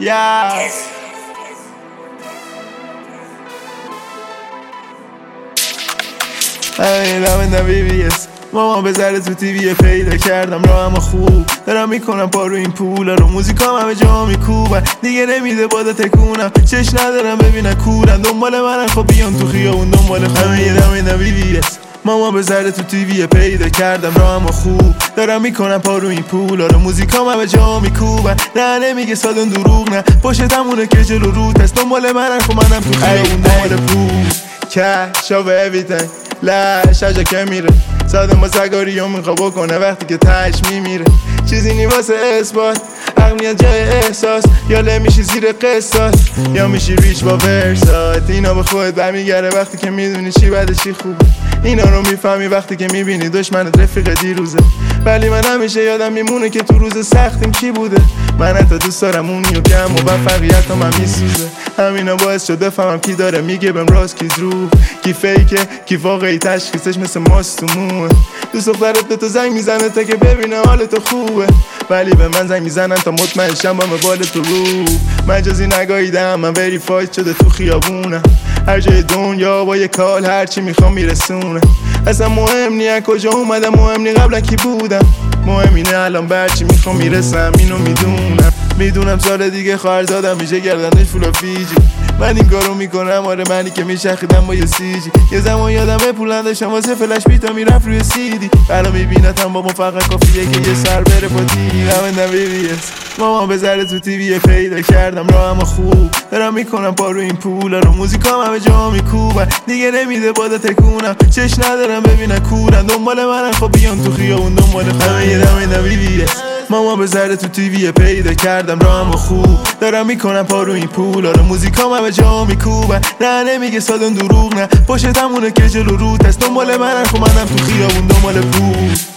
ماما بذاره تو تیویه پیدا کردم راهم خوب دارم میکنم پا رو این پولا رو موزیکام همه جا میکوبن دیگه نمیده بادا تکونم چش ندارم ببینن کورن دنبال منن خب بیان تو خیابون دنبال همه دم VVS ماما بذاره تو تیویه پیدا کردم راهم خوب دارم میکنم پا رو این پولا رو موزیکام همه جا میکوبن نه نمیگه سادن دروغ نه پشتمونه که جلو روت هست دنبال منن خب منم تو خیابون دنبال پول cash over everything لش عجا که میره ساده ما سگاری رو میخوا بکنه وقتی که تش میمیره چیزی نی واسه اثبات عقل جای احساس یا لمیشی زیر قصاص یا میشی ریچ با ورسات اینا به خودت برمیگره وقتی که میدونی چی بده چی خوبه اینا رو میفهمی وقتی که میبینی دشمنت رفیق دیروزه ولی من همیشه یادم میمونه که تو روز سختیم کی بوده من حتی دوست دارم اونی و گم و موفقیت هم میسوزه همینا باعث شده فهمم کی داره میگه بهم راست کی دروغ کی فیکه کی واقعی تشخیصش مثل ماست تو موه دوست دخترت به تو زنگ میزنه تا که ببینه حال تو خوبه ولی به من زنگ میزنن تا مطمئن شم با موبایل تو رو مجازی نگاهیدم من وریفاید شده تو خیابونم هر جای دنیا با یه کال هرچی میخوام میرسونه اصلا مهم نی کجا اومدم مهم نی قبلا کی بودم مهم اینه الان برچی میخوام میرسم اینو میدونم سال دیگه خواهر زادم میشه گردنش فولا فیجی من این کارو میکنم آره منی که میشخیدم با یه سیجی یه زمان یادمه پولن داشتم واسه فلش بیتا میرفت روی CD الان میبینتم بابا فقط کافیه که یه سر بره با دیگه همه VVS ماما بذاره تو تیویه پیدا کردم راهم خوب دارم میکنم پا رو این پولا رو موزیکام همه جا میکوبن دیگه نمیده بادا تکونم چش ندارم ببینن کورن دنبال منن خب بیان تو خیابون دنبال همه VVS ماما بذاره تو تیویه پیدا کردم راهم خوب دارم میکنم پا رو این پولا رو موزیکام همه جا میکوبن نه نمیگه سادن دروغ نه پشتمونه که جلو روت هست دنبال منن خب منم تو خیابون دنبال پول